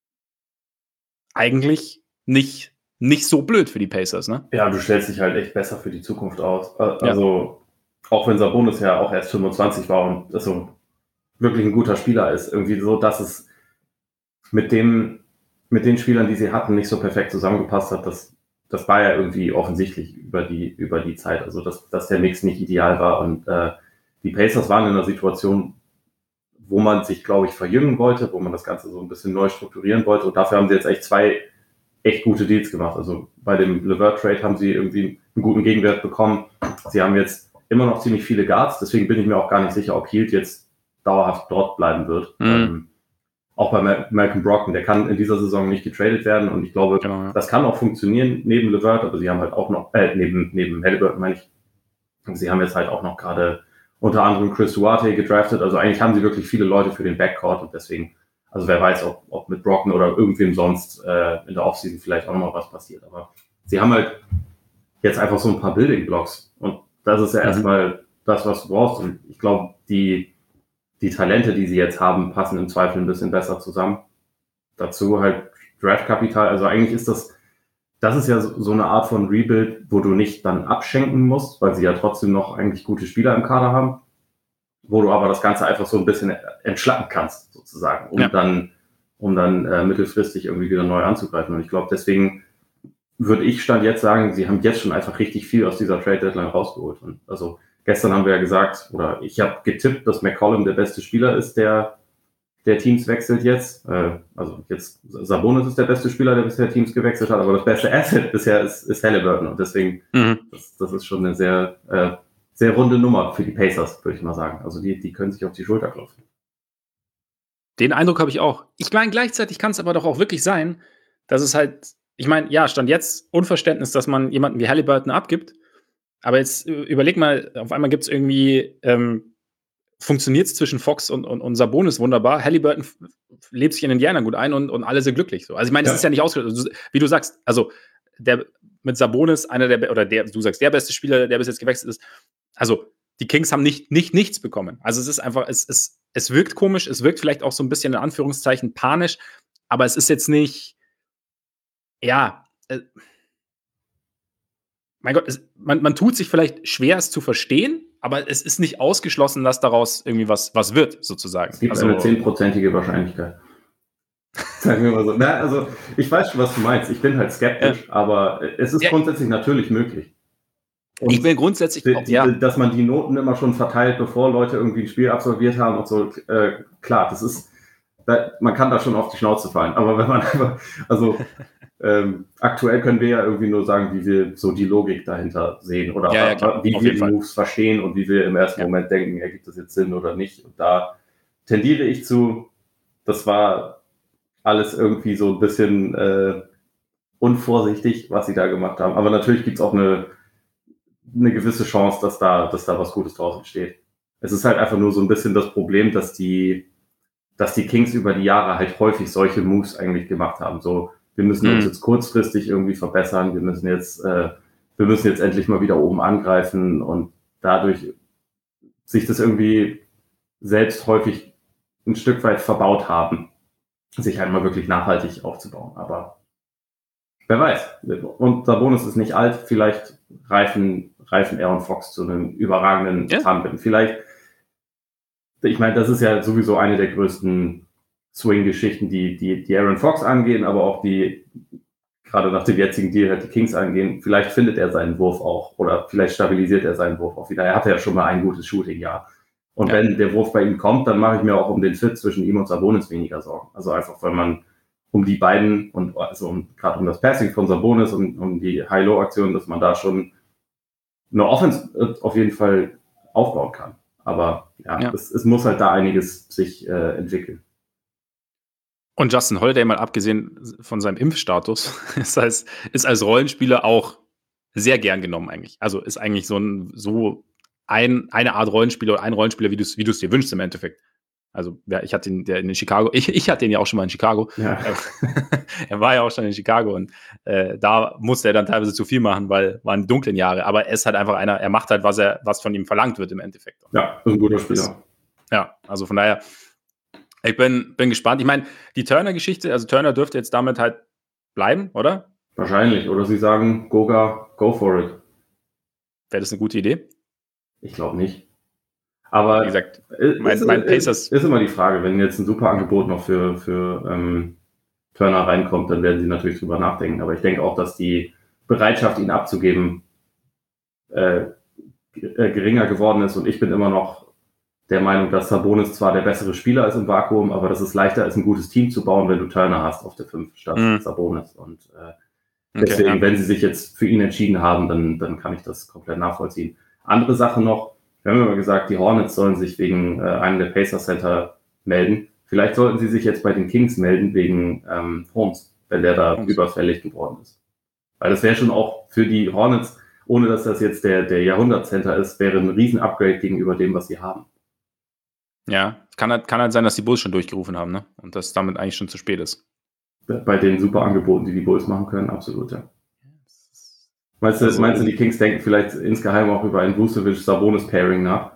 Eigentlich nicht, nicht so blöd für die Pacers, ne? Ja, du stellst dich halt echt besser für die Zukunft aus. Also, ja. Auch wenn Sabonis ja auch erst fünfundzwanzig war und also wirklich ein guter Spieler ist, irgendwie so, dass es mit dem, mit den Spielern, die sie hatten, nicht so perfekt zusammengepasst hat, das, das war ja irgendwie offensichtlich über die, über die Zeit, also dass, dass der Mix nicht ideal war und äh, die Pacers waren in einer Situation, wo man sich, glaube ich, verjüngen wollte, wo man das Ganze so ein bisschen neu strukturieren wollte und dafür haben sie jetzt echt zwei echt gute Deals gemacht, also bei dem LeVert-Trade haben sie irgendwie einen guten Gegenwert bekommen, sie haben jetzt immer noch ziemlich viele Guards, deswegen bin ich mir auch gar nicht sicher, ob Hield jetzt dauerhaft dort bleiben wird. Mhm. Ähm, auch bei Malcolm Brogdon, der kann in dieser Saison nicht getradet werden und ich glaube, genau, ja. das kann auch funktionieren neben LeVert, aber sie haben halt auch noch, äh, neben, neben Halliburton meine ich, sie haben jetzt halt auch noch gerade unter anderem Chris Duarte gedraftet, also eigentlich haben sie wirklich viele Leute für den Backcourt und deswegen, also wer weiß, ob, ob mit Brogdon oder irgendwem sonst äh, in der Offseason vielleicht auch noch mal was passiert, aber sie haben halt jetzt einfach so ein paar Building Blocks und das ist ja mhm. erstmal das, was du brauchst und ich glaube, die Die Talente, die sie jetzt haben, passen im Zweifel ein bisschen besser zusammen. Dazu halt Draftkapital. Also eigentlich ist das das ist ja so, so eine Art von Rebuild, wo du nicht dann abschenken musst, weil sie ja trotzdem noch eigentlich gute Spieler im Kader haben, wo du aber das Ganze einfach so ein bisschen entschlacken kannst, sozusagen, um ja. dann, um dann äh, mittelfristig irgendwie wieder neu anzugreifen. Und ich glaube, deswegen würde ich Stand jetzt sagen, sie haben jetzt schon einfach richtig viel aus dieser Trade-Deadline rausgeholt. Und also gestern haben wir ja gesagt, oder ich habe getippt, dass McCollum der beste Spieler ist, der, der Teams wechselt jetzt. Äh, also jetzt Sabonis ist der beste Spieler, der bisher Teams gewechselt hat, aber das beste Asset bisher ist, ist Halliburton. Und deswegen, mhm. das, das ist schon eine sehr, äh, sehr runde Nummer für die Pacers, würde ich mal sagen. Also die, die können sich auf die Schulter klopfen. Den Eindruck habe ich auch. Ich meine, gleichzeitig kann es aber doch auch wirklich sein, dass es halt, ich meine, ja, Stand jetzt Unverständnis, dass man jemanden wie Halliburton abgibt. Aber jetzt überleg mal, auf einmal gibt es irgendwie, ähm, funktioniert es zwischen Fox und, und, und Sabonis wunderbar. Halliburton lebt sich in Indiana gut ein und, und alle sind glücklich. So. Also ich meine, das ja. ist ja nicht ausgeschlossen. Wie du sagst, also der mit Sabonis, einer der, oder der, du sagst, der beste Spieler, der bis jetzt gewechselt ist. Also die Kings haben nicht, nicht nichts bekommen. Also es ist einfach, es, es, es wirkt komisch, es wirkt vielleicht auch so ein bisschen in Anführungszeichen panisch, aber es ist jetzt nicht, ja, äh, mein Gott, es, man, man tut sich vielleicht schwer, es zu verstehen, aber es ist nicht ausgeschlossen, dass daraus irgendwie was, was wird, sozusagen. Es gibt also, eine zehnprozentige Wahrscheinlichkeit. Sagen wir mal so. Na, also ich weiß schon, was du meinst. Ich bin halt skeptisch, ja. aber es ist ja. grundsätzlich natürlich möglich. Und ich bin grundsätzlich die, auch, ja. dass man die Noten immer schon verteilt, bevor Leute irgendwie ein Spiel absolviert haben und so, äh, klar, das ist, da, man kann da schon auf die Schnauze fallen. Aber wenn man einfach, also ähm, aktuell können wir ja irgendwie nur sagen, wie wir so die Logik dahinter sehen oder ja, ja, klar, wie wir die Fall. Moves verstehen und wie wir im ersten ja. Moment denken, ergibt das jetzt Sinn oder nicht. Und da tendiere ich zu, das war alles irgendwie so ein bisschen äh, unvorsichtig, was sie da gemacht haben. Aber natürlich gibt es auch eine eine gewisse Chance, dass da, dass da was Gutes draus entsteht. Es ist halt einfach nur so ein bisschen das Problem, dass die, dass die Kings über die Jahre halt häufig solche Moves eigentlich gemacht haben. So, wir müssen mhm. uns jetzt kurzfristig irgendwie verbessern, wir müssen jetzt, äh, wir müssen jetzt endlich mal wieder oben angreifen und dadurch sich das irgendwie selbst häufig ein Stück weit verbaut haben, sich einmal wirklich nachhaltig aufzubauen. Aber wer weiß. Und Sabonis ist nicht alt, vielleicht reifen, reifen er und Fox zu einem überragenden ja. Tandem. Vielleicht, ich meine, das ist ja sowieso eine der größten Swing-Geschichten, die, die, die Aaron Fox angehen, aber auch die, gerade nach dem jetzigen Deal, halt die Kings angehen. Vielleicht findet er seinen Wurf auch oder vielleicht stabilisiert er seinen Wurf auch wieder. Er hatte ja schon mal ein gutes Shooting-Jahr. Und ja. wenn der Wurf bei ihm kommt, dann mache ich mir auch um den Fit zwischen ihm und Sabonis weniger Sorgen. Also einfach, weil man um die beiden und also um, gerade um das Passing von Sabonis und um die High-Low-Aktion, dass man da schon eine Offense auf jeden Fall aufbauen kann. Aber ja, ja. Es, es muss halt da einiges sich äh, entwickeln. Und Justin Holiday, mal abgesehen von seinem Impfstatus, das heißt, ist als Rollenspieler auch sehr gern genommen eigentlich. Also ist eigentlich so ein so ein, eine Art Rollenspieler oder ein Rollenspieler, wie du es wie du es dir wünschst im Endeffekt. Also, ja, ich hatte ihn der in Chicago, ich, ich hatte ihn ja auch schon mal in Chicago. Ja. Er war ja auch schon in Chicago und äh, da musste er dann teilweise zu viel machen, weil waren dunklen Jahre. Aber er ist halt einfach einer, er macht halt, was er, was von ihm verlangt wird im Endeffekt. Ja, ist ein guter Spieler. Ja, also von daher, ich bin, bin gespannt. Ich meine, die Turner-Geschichte, also Turner dürfte jetzt damit halt bleiben, oder? Wahrscheinlich. Oder sie sagen, Goga, go for it. Wäre das eine gute Idee? Ich glaube nicht. Aber wie gesagt, mein, ist, mein Pacers ist, ist immer die Frage, wenn jetzt ein super Angebot noch für, für ähm, Turner reinkommt, dann werden sie natürlich drüber nachdenken. Aber ich denke auch, dass die Bereitschaft, ihn abzugeben, äh, geringer geworden ist. Und ich bin immer noch der Meinung, dass Sabonis zwar der bessere Spieler ist im Vakuum, aber dass es leichter ist, ein gutes Team zu bauen, wenn du Turner hast auf der fünf statt mhm. Sabonis. Und äh, deswegen, okay, ja. wenn sie sich jetzt für ihn entschieden haben, dann, dann kann ich das komplett nachvollziehen. Andere Sache noch, wir haben immer gesagt, die Hornets sollen sich wegen äh, einem der Pacers Center melden. Vielleicht sollten sie sich jetzt bei den Kings melden wegen ähm, Holmes, wenn der da Holmes. überfällig geworden ist. Weil das wäre schon auch für die Hornets, ohne dass das jetzt der, der Jahrhundert-Center ist, wäre ein Riesen-Upgrade gegenüber dem, was sie haben. Ja, kann halt, kann halt sein, dass die Bulls schon durchgerufen haben, ne? Und dass damit eigentlich schon zu spät ist. Bei den super Angeboten, die die Bulls machen können, absolut, ja. Meinst du, also, meinst du, die Kings denken vielleicht insgeheim auch über ein Vucevic-Sabonis-Pairing nach?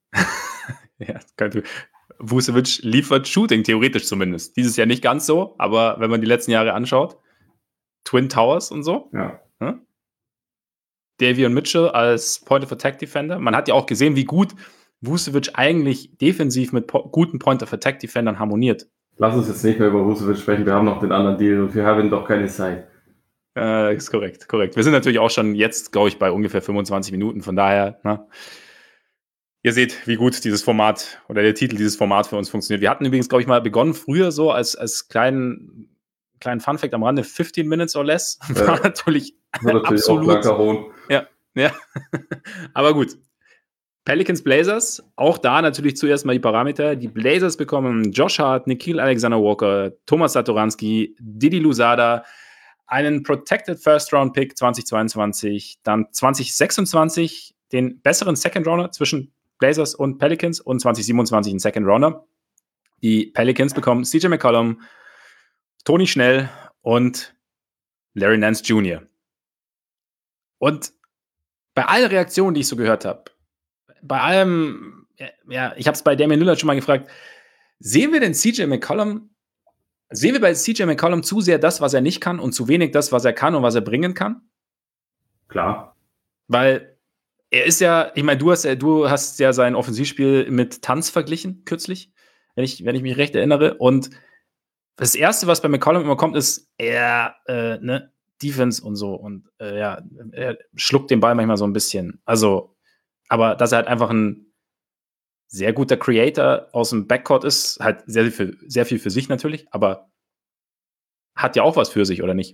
Ja, könnte. Vucevic liefert Shooting, theoretisch zumindest. Dieses Jahr nicht ganz so, aber wenn man die letzten Jahre anschaut, Twin Towers und so. Ja. Hm? Davion Mitchell als Point-of-Attack-Defender. Man hat ja auch gesehen, wie gut Vucevic eigentlich defensiv mit po- guten Point-of-Attack-Defendern harmoniert. Lass uns jetzt nicht mehr über Vucevic sprechen, wir haben noch den anderen Deal und wir haben doch keine Zeit. Äh, ist korrekt, korrekt. Wir sind natürlich auch schon jetzt, glaube ich, bei ungefähr fünfundzwanzig Minuten, von daher, ne? Ihr seht, wie gut dieses Format oder der Titel dieses Format für uns funktioniert. Wir hatten übrigens, glaube ich, mal begonnen früher so als, als kleinen, kleinen Funfact am Rande, fifteen minutes or less. Ja. War natürlich, War natürlich absolut. auch blanker Hohn. Ja, ja. Aber gut. Pelicans Blazers, auch da natürlich zuerst mal die Parameter. Die Blazers bekommen Josh Hart, Nickeil Alexander-Walker, Thomas Satoranski, Didi Louzada, einen Protected First-Round-Pick zwanzig zweiundzwanzig, dann zwanzig sechsundzwanzig den besseren Second-Rounder zwischen Blazers und Pelicans und zwanzig siebenundzwanzig einen Second-Rounder. Die Pelicans bekommen C J McCollum, Tony Schnell und Larry Nance Junior Und bei allen Reaktionen, die ich so gehört habe, bei allem, ja, ich habe es bei Damian Lillard schon mal gefragt, sehen wir denn C J McCollum, sehen wir bei C J McCollum zu sehr das, was er nicht kann und zu wenig das, was er kann und was er bringen kann? Klar. Weil er ist ja, ich meine, du hast, du hast ja sein Offensivspiel mit Tanz verglichen, kürzlich, wenn ich, wenn ich mich recht erinnere. Und das Erste, was bei McCollum immer kommt, ist, er, äh, ne, Defense und so. Und äh, ja, er schluckt den Ball manchmal so ein bisschen. Also, aber dass er halt einfach ein sehr guter Creator aus dem Backcourt ist, halt sehr viel, sehr viel für sich natürlich, aber hat ja auch was für sich, oder nicht?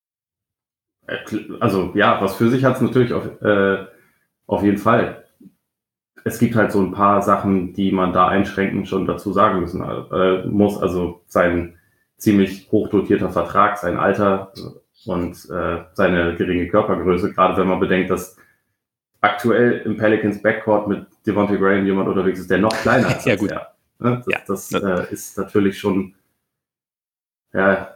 Also ja, was für sich hat es natürlich auf, äh, auf jeden Fall. Es gibt halt so ein paar Sachen, die man da einschränkend schon dazu sagen müssen äh, muss. Also sein ziemlich hochdotierter Vertrag, sein Alter und äh, seine geringe Körpergröße, gerade wenn man bedenkt, dass aktuell im Pelicans Backcourt mit Devontae Graham jemand unterwegs ist, der noch kleiner ist ja, als gut. er. Ne? Das, ja. das äh, ist natürlich schon, ja,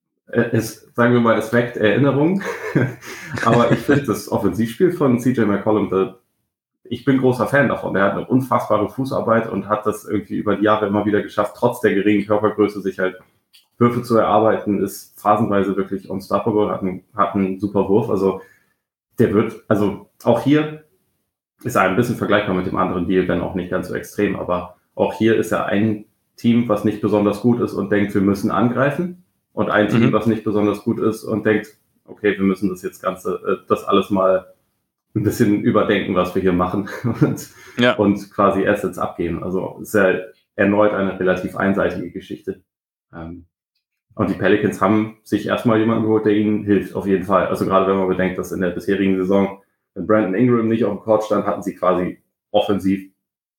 es, sagen wir mal, es weckt Erinnerungen. Aber ich finde das Offensivspiel von C J McCollum, da, ich bin großer Fan davon. Der hat eine unfassbare Fußarbeit und hat das irgendwie über die Jahre immer wieder geschafft, trotz der geringen Körpergröße sich halt Würfe zu erarbeiten, ist phasenweise wirklich unstoppable, hat einen, hat einen super Wurf. Also der wird, also auch hier ist er ein bisschen vergleichbar mit dem anderen Deal, wenn auch nicht ganz so extrem, aber auch hier ist er ein Team, was nicht besonders gut ist und denkt, wir müssen angreifen, und ein Team, mhm. was nicht besonders gut ist und denkt, okay, wir müssen das jetzt Ganze, das alles mal ein bisschen überdenken, was wir hier machen und, ja. und quasi Assets abgeben. Also ist ja erneut eine relativ einseitige Geschichte. Und die Pelicans haben sich erstmal jemanden geholt, der ihnen hilft, auf jeden Fall. Also gerade wenn man bedenkt, dass in der bisherigen Saison, wenn Brandon Ingram nicht auf dem Court stand, hatten sie quasi offensiv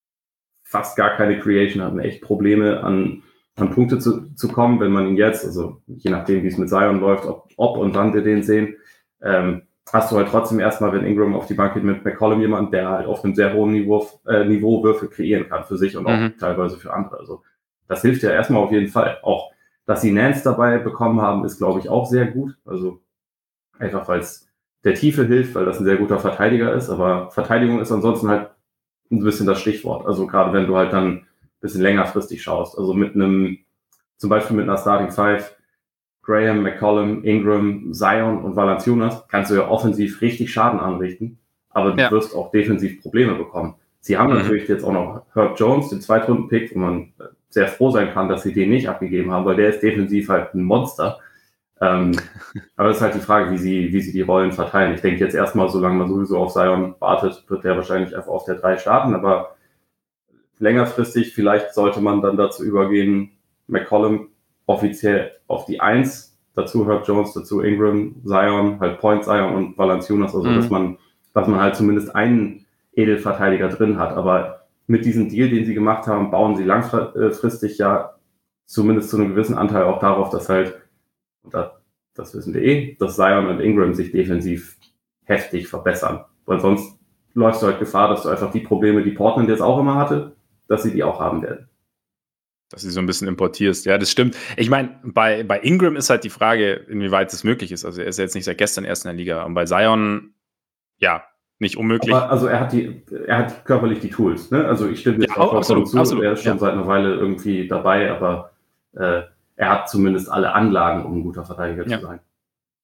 fast gar keine Creation, hatten echt Probleme an, an Punkte zu, zu kommen, wenn man ihn jetzt, also je nachdem, wie es mit Zion läuft, ob, ob und wann wir den sehen, ähm, hast du halt trotzdem erstmal, wenn Ingram auf die Bank geht, mit McCollum jemanden, der halt auf einem sehr hohen Niveau, äh, Niveau Würfe kreieren kann für sich und auch mhm. teilweise für andere. Also das hilft ja erstmal auf jeden Fall. Auch, dass sie Nance dabei bekommen haben, ist, glaube ich, auch sehr gut. Also einfach, weil es der Tiefe hilft, weil das ein sehr guter Verteidiger ist. Aber Verteidigung ist ansonsten halt ein bisschen das Stichwort. Also gerade wenn du halt dann ein bisschen längerfristig schaust. Also mit einem, zum Beispiel mit einer Starting Five, Graham, McCollum, Ingram, Zion und Valanciunas, kannst du ja offensiv richtig Schaden anrichten, aber du ja. wirst auch defensiv Probleme bekommen. Sie haben mhm. natürlich jetzt auch noch Herb Jones, den Zweitrunden-Pick, wo man sehr froh sein kann, dass sie den nicht abgegeben haben, weil der ist defensiv halt ein Monster. Ähm, aber es ist halt die Frage, wie sie, wie sie die Rollen verteilen. Ich denke jetzt erstmal, solange man sowieso auf Zion wartet, wird der wahrscheinlich einfach auf der drei starten, aber längerfristig vielleicht sollte man dann dazu übergehen, McCollum offiziell auf die eins, dazu Herb Jones, dazu Ingram, Zion, halt Point Zion und Valanciunas, also mhm. dass man, dass man halt zumindest einen Edelverteidiger drin hat. Aber mit diesem Deal, den sie gemacht haben, bauen sie langfristig ja zumindest zu einem gewissen Anteil auch darauf, dass halt, und das, das wissen wir eh, dass Zion und Ingram sich defensiv heftig verbessern. Weil sonst läufst du halt Gefahr, dass du einfach die Probleme, die Portland jetzt auch immer hatte, dass sie die auch haben werden. Dass du so ein bisschen importierst. Ja, das stimmt. Ich meine, bei, bei Ingram ist halt die Frage, inwieweit das möglich ist. Also er ist ja jetzt nicht seit gestern erst in der Liga. Und bei Zion, ja, nicht unmöglich. Aber also er hat die, er hat körperlich die Tools. Ne? Also ich stimme jetzt ja, auch absolut zu. Absolut. Er ist schon ja. seit einer Weile irgendwie dabei, aber äh, er hat zumindest alle Anlagen, um ein guter Verteidiger ja. zu sein.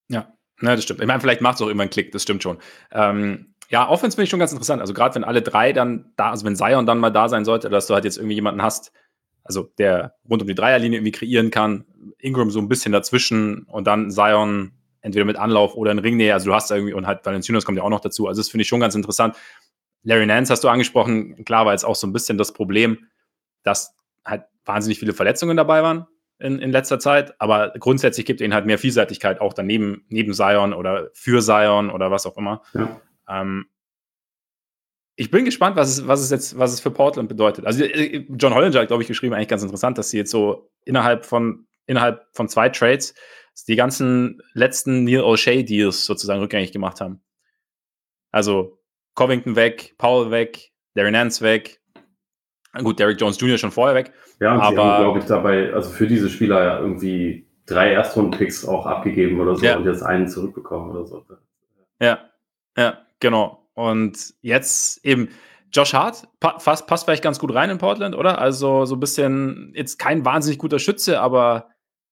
Ja, ja, das stimmt. Ich meine, vielleicht macht es auch immer einen Klick, das stimmt schon. Ähm, ja, Offense finde ich schon ganz interessant. Also gerade wenn alle drei dann da, also wenn Zion dann mal da sein sollte, dass du halt jetzt irgendwie jemanden hast, also der rund um die Dreierlinie irgendwie kreieren kann, Ingram so ein bisschen dazwischen und dann Zion entweder mit Anlauf oder in Ringnähe, also du hast da irgendwie, und halt Valanciunas kommt ja auch noch dazu, also das finde ich schon ganz interessant. Larry Nance hast du angesprochen, klar war jetzt auch so ein bisschen das Problem, dass halt wahnsinnig viele Verletzungen dabei waren in, in letzter Zeit, aber grundsätzlich gibt ihnen halt mehr Vielseitigkeit auch daneben, neben Zion oder für Zion oder was auch immer. Ja. Ähm, ich bin gespannt, was es, was es jetzt, was es für Portland bedeutet. Also John Hollinger hat, glaube ich, geschrieben, eigentlich ganz interessant, dass sie jetzt so innerhalb von, innerhalb von zwei Trades die ganzen letzten Neil O'Shea-Deals sozusagen rückgängig gemacht haben. Also Covington weg, Powell weg, Larry Nance weg. Gut, Derrick Jones Junior schon vorher weg. Ja, und aber sie haben, glaube ich, dabei, also für diese Spieler ja irgendwie drei Erstrunden-Picks auch abgegeben oder so Ja. und jetzt einen zurückbekommen oder so. Ja, ja, genau. Und jetzt eben Josh Hart pa- passt, passt vielleicht ganz gut rein in Portland, oder? Also so ein bisschen, jetzt kein wahnsinnig guter Schütze, aber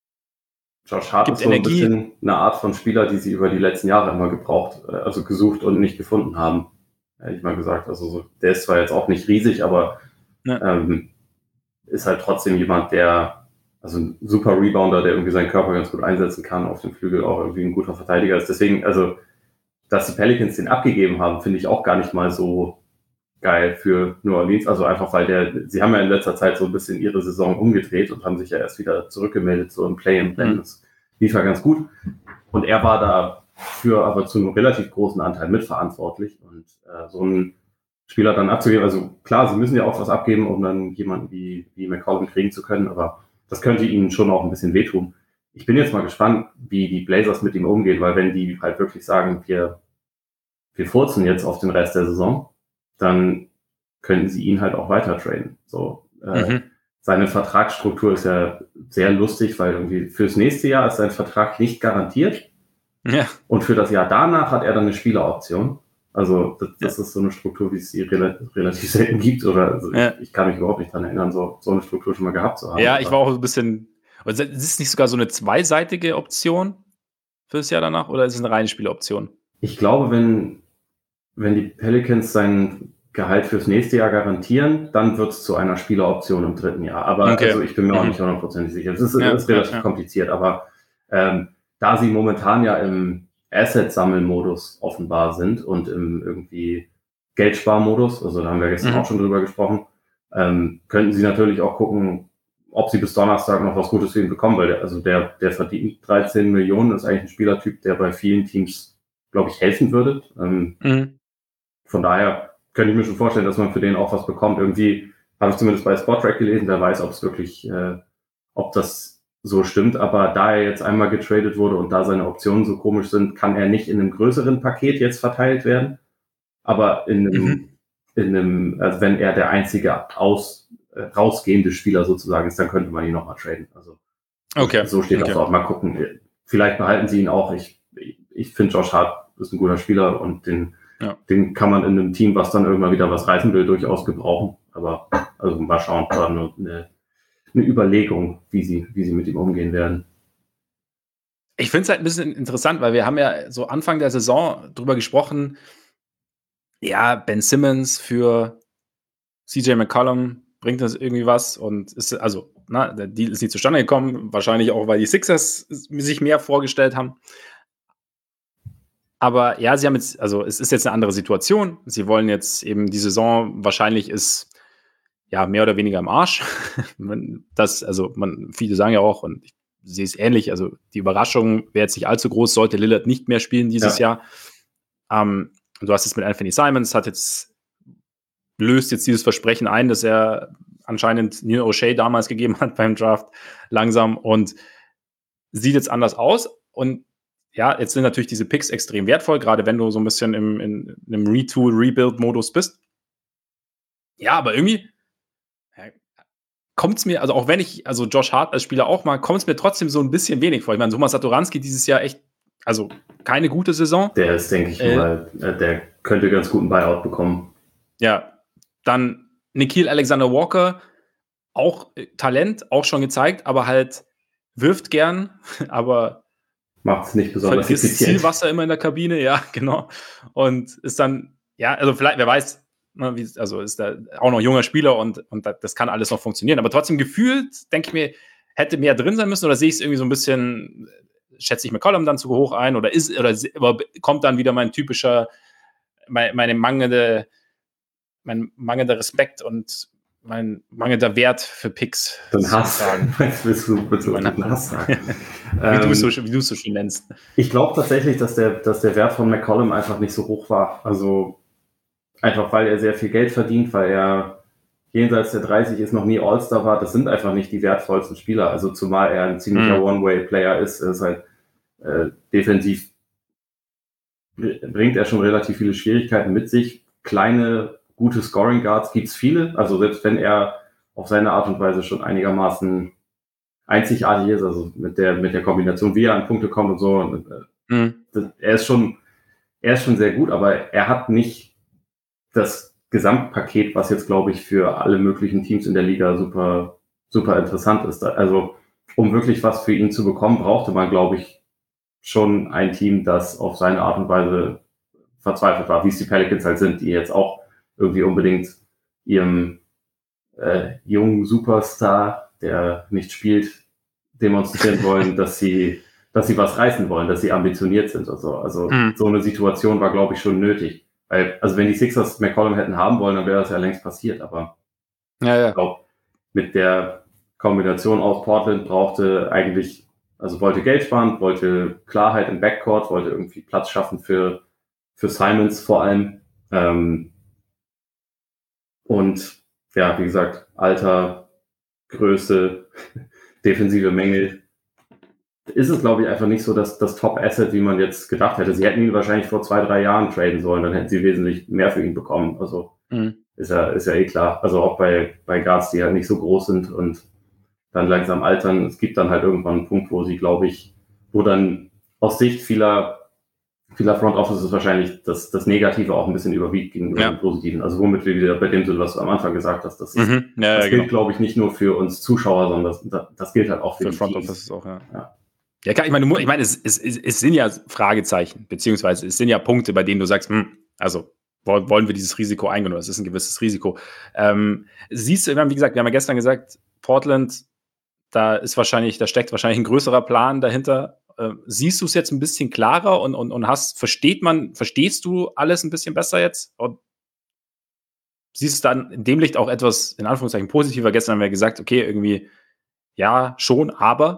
Josh Hart gibt ist so ein Energie. bisschen eine Art von Spieler, die sie über die letzten Jahre immer gebraucht, äh, also gesucht und nicht gefunden haben, hätte ich mal gesagt. Also so, der ist zwar jetzt auch nicht riesig, aber Ja. ähm, ist halt trotzdem jemand, der, also ein super Rebounder, der irgendwie seinen Körper ganz gut einsetzen kann, auf dem Flügel auch irgendwie ein guter Verteidiger ist. Deswegen, also, dass die Pelicans den abgegeben haben, finde ich auch gar nicht mal so geil für New Orleans. Also einfach, weil der, sie haben ja in letzter Zeit so ein bisschen ihre Saison umgedreht und haben sich ja erst wieder zurückgemeldet, so im Play-in-Plan. Mhm. Das lief ja ganz gut. Und er war dafür aber zu einem relativ großen Anteil mitverantwortlich. Und äh, so einen Spieler dann abzugeben, also klar, sie müssen ja auch was abgeben, um dann jemanden wie, wie McCollum kriegen zu können, aber das könnte ihnen schon auch ein bisschen wehtun. Ich bin jetzt mal gespannt, wie die Blazers mit ihm umgehen, weil wenn die halt wirklich sagen, wir, wir furzen jetzt auf den Rest der Saison, dann könnten sie ihn halt auch weiter traden. So, äh, Mhm. seine Vertragsstruktur ist ja sehr lustig, weil irgendwie fürs nächste Jahr ist sein Vertrag nicht garantiert. Ja. Und für das Jahr danach hat er dann eine Spieleroption. Also das, das ist so eine Struktur, wie es sie rel- relativ selten gibt. Oder also Ja. ich, ich kann mich überhaupt nicht daran erinnern, so, so eine Struktur schon mal gehabt zu haben. Ja, ich war auch ein bisschen. Ist es nicht sogar so eine zweiseitige Option fürs Jahr danach oder ist es eine reine Spieloption? Ich glaube, wenn, wenn die Pelicans sein Gehalt fürs nächste Jahr garantieren, dann wird es zu einer Spieleroption im dritten Jahr. Aber Okay. also ich bin mir Mhm. auch nicht hundertprozentig sicher. Es ist, Ja, es ist relativ ja, ja. kompliziert, aber ähm, da sie momentan ja im Asset-Sammeln-Modus offenbar sind und im irgendwie Geldsparmodus, also da haben wir gestern Mhm. auch schon drüber gesprochen, ähm, könnten sie natürlich auch gucken, ob sie bis Donnerstag noch was Gutes für ihn bekommen, weil der, also der, der verdient dreizehn Millionen, ist eigentlich ein Spielertyp, der bei vielen Teams, glaube ich, helfen würde. Ähm, Mhm. von daher könnte ich mir schon vorstellen, dass man für den auch was bekommt. Irgendwie habe ich zumindest bei Spotrac gelesen, wer weiß, ob es wirklich, äh, ob das so stimmt. Aber da er jetzt einmal getradet wurde und da seine Optionen so komisch sind, kann er nicht in einem größeren Paket jetzt verteilt werden. Aber in einem, Mhm. in einem, also wenn er der einzige aus, äh, rausgehende Spieler sozusagen ist, dann könnte man ihn nochmal traden. Also Okay. so steht okay. das auch. Mal gucken. Vielleicht behalten sie ihn auch. Ich, ich finde, Josh Hart ist ein guter Spieler und den, Ja. den kann man in einem Team, was dann irgendwann wieder was reißen will, durchaus gebrauchen. Aber also mal schauen, war nur eine, eine Überlegung, wie sie, wie sie mit ihm umgehen werden. Ich finde es halt ein bisschen interessant, weil wir haben ja so Anfang der Saison drüber gesprochen, ja, Ben Simmons für C J McCollum, bringt das irgendwie was? Und ist, also, na, der Deal ist nicht zustande gekommen, wahrscheinlich auch, weil die Sixers sich mehr vorgestellt haben. Aber ja, sie haben jetzt, also es ist jetzt eine andere Situation. Sie wollen jetzt eben die Saison, wahrscheinlich ist ja mehr oder weniger im Arsch. das, also man, viele sagen ja auch, und ich sehe es ähnlich, also die Überraschung wäre jetzt nicht allzu groß, sollte Lillard nicht mehr spielen dieses Ja. Jahr. Ähm, du hast jetzt mit Anthony Simons, hat jetzt, löst jetzt dieses Versprechen ein, das er anscheinend Neil O'Shea damals gegeben hat beim Draft, langsam, und sieht jetzt anders aus. Und ja, jetzt sind natürlich diese Picks extrem wertvoll, gerade wenn du so ein bisschen im, in, in einem Retool, Rebuild-Modus bist. Ja, aber irgendwie ja, kommt es mir, also auch wenn ich, also Josh Hart als Spieler auch mal, kommt es mir trotzdem so ein bisschen wenig vor. Ich meine, Thomas Satoranski dieses Jahr echt, also keine gute Saison. Der ist, denke ich Äh, mal, äh, der könnte ganz guten Buyout bekommen. Ja, dann Nickeil Alexander-Walker, auch äh, Talent, auch schon gezeigt, aber halt wirft gern, aber macht es nicht besonders effizient. effizient. Zielwasser immer in der Kabine, ja, genau. Und ist dann, ja, also vielleicht, wer weiß, ne, wie, also ist da auch noch junger Spieler und, und das kann alles noch funktionieren. Aber trotzdem gefühlt, denke ich mir, hätte mehr drin sein müssen oder sehe ich es irgendwie so ein bisschen, schätze ich McCollum dann zu hoch ein oder ist, oder kommt dann wieder mein typischer, mein, meine mangelnde, mein mangelnder Respekt und mein mangelnder Wert für Picks. Dann Hass. willst du, willst du einen Hass sagen? wie du es so, wie du es so schön nennst. Ich glaube tatsächlich, dass der, dass der Wert von McCollum einfach nicht so hoch war. Also einfach, weil er sehr viel Geld verdient, weil er jenseits der dreißig ist, noch nie All-Star war. Das sind einfach nicht die wertvollsten Spieler. Also zumal er ein ziemlicher Mhm. One-Way-Player ist. Er ist halt äh, defensiv bringt er schon relativ viele Schwierigkeiten mit sich. Kleine, gute Scoring Guards gibt es viele. Also selbst wenn er auf seine Art und Weise schon einigermaßen einzigartig ist, also mit der, mit der Kombination, wie er an Punkte kommt und so. Und, äh, Mhm. das, er ist schon, er ist schon sehr gut, aber er hat nicht das Gesamtpaket, was jetzt, glaube ich, für alle möglichen Teams in der Liga super, super interessant ist. Also, um wirklich was für ihn zu bekommen, brauchte man, glaube ich, schon ein Team, das auf seine Art und Weise verzweifelt war, wie es die Pelicans halt sind, die jetzt auch irgendwie unbedingt ihrem äh, jungen Superstar, der nicht spielt, demonstrieren wollen, dass sie, dass sie was reißen wollen, dass sie ambitioniert sind und so. Also Mhm. so eine Situation war, glaube ich, schon nötig. Weil, also wenn die Sixers McCollum hätten haben wollen, dann wäre das ja längst passiert. Aber Ja, ja. ich glaube, mit der Kombination aus Portland brauchte eigentlich, also wollte Geld sparen, wollte Klarheit im Backcourt, wollte irgendwie Platz schaffen für, für Simons vor allem. Ähm, und ja, wie gesagt, Alter, Größe, defensive Mängel. Ist es, glaube ich, einfach nicht so, dass das Top-Asset, wie man jetzt gedacht hätte. Sie hätten ihn wahrscheinlich vor zwei, drei Jahren traden sollen, dann hätten sie wesentlich mehr für ihn bekommen. Also Mhm. ist ja, ist ja eh klar. Also auch bei, bei Guards, die halt nicht so groß sind und dann langsam altern. Es gibt dann halt irgendwann einen Punkt, wo sie, glaube ich, wo dann aus Sicht vieler, vieler Front Offices wahrscheinlich das, das Negative auch ein bisschen überwiegt gegenüber Ja. dem Positiven. Also womit wir wieder bei dem sind, was du am Anfang gesagt hast. Das, ist, Mhm. Ja, das ja, gilt, genau. glaube ich, nicht nur für uns Zuschauer, sondern das, das gilt halt auch für, Für die Front Teams. Office auch, ja. Ja. Ja, klar, ich meine, du mu- ich meine, es, es, es, es sind ja Fragezeichen, beziehungsweise es sind ja Punkte, bei denen du sagst, hm, also wollen, wollen wir dieses Risiko eingehen oder es ist ein gewisses Risiko. Ähm, siehst du, wir haben, wie gesagt, wir haben ja gestern gesagt, Portland, da ist wahrscheinlich, da steckt wahrscheinlich ein größerer Plan dahinter. Äh, siehst du es jetzt ein bisschen klarer und, und, und hast, versteht man, verstehst du alles ein bisschen besser jetzt? Und siehst du dann in dem Licht auch etwas, in Anführungszeichen, positiver? Gestern haben wir gesagt, okay, irgendwie, ja, schon, aber.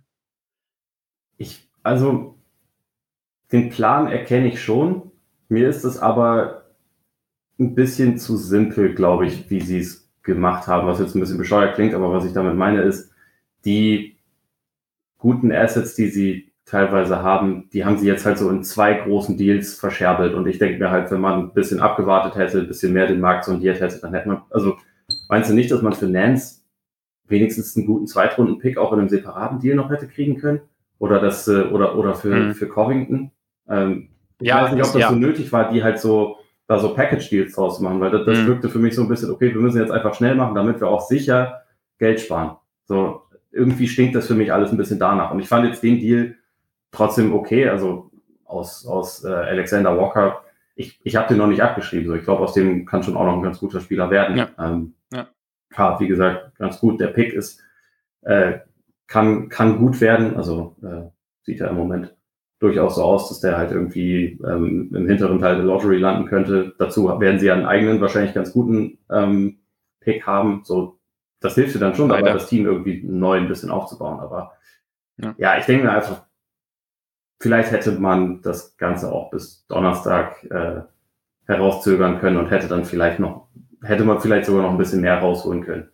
Ich, also, den Plan erkenne ich schon. Mir ist es aber ein bisschen zu simpel, glaube ich, wie sie es gemacht haben, was jetzt ein bisschen bescheuert klingt, aber was ich damit meine ist, die guten Assets, die sie teilweise haben, die haben sie jetzt halt so in zwei großen Deals verscherbelt und ich denke mir halt, wenn man ein bisschen abgewartet hätte, ein bisschen mehr den Markt sondiert hätte, dann hätte man, also meinst du nicht, dass man für Nance wenigstens einen guten Zweitrunden-Pick auch in einem separaten Deal noch hätte kriegen können? Oder das, oder, oder für, Mhm. für Covington? Ähm, ich Ja, weiß nicht, ob das ja. so nötig war, die halt so, da so Package-Deals draus zu machen, weil das, das Mhm. wirkte für mich so ein bisschen, okay, wir müssen jetzt einfach schnell machen, damit wir auch sicher Geld sparen. So, irgendwie stinkt das für mich alles ein bisschen danach. Und ich fand jetzt den Deal trotzdem okay, also aus, aus äh, Alexander Walker, ich, ich habe den noch nicht abgeschrieben, so ich glaube, aus dem kann schon auch noch ein ganz guter Spieler werden. Ja. Ähm, Ja. ja, wie gesagt, ganz gut. Der Pick ist, äh, kann, kann gut werden, also äh, sieht ja im Moment durchaus so aus, dass der halt irgendwie ähm, im hinteren Teil der Lottery landen könnte. Dazu werden sie ja einen eigenen, wahrscheinlich ganz guten ähm, Pick haben. So, das hilft dir dann schon dabei, Leider. das Team irgendwie neu ein bisschen aufzubauen. Aber Ja. ja, ich denke mir einfach, vielleicht hätte man das Ganze auch bis Donnerstag äh, herauszögern können und hätte dann vielleicht noch, hätte man vielleicht sogar noch ein bisschen mehr rausholen können.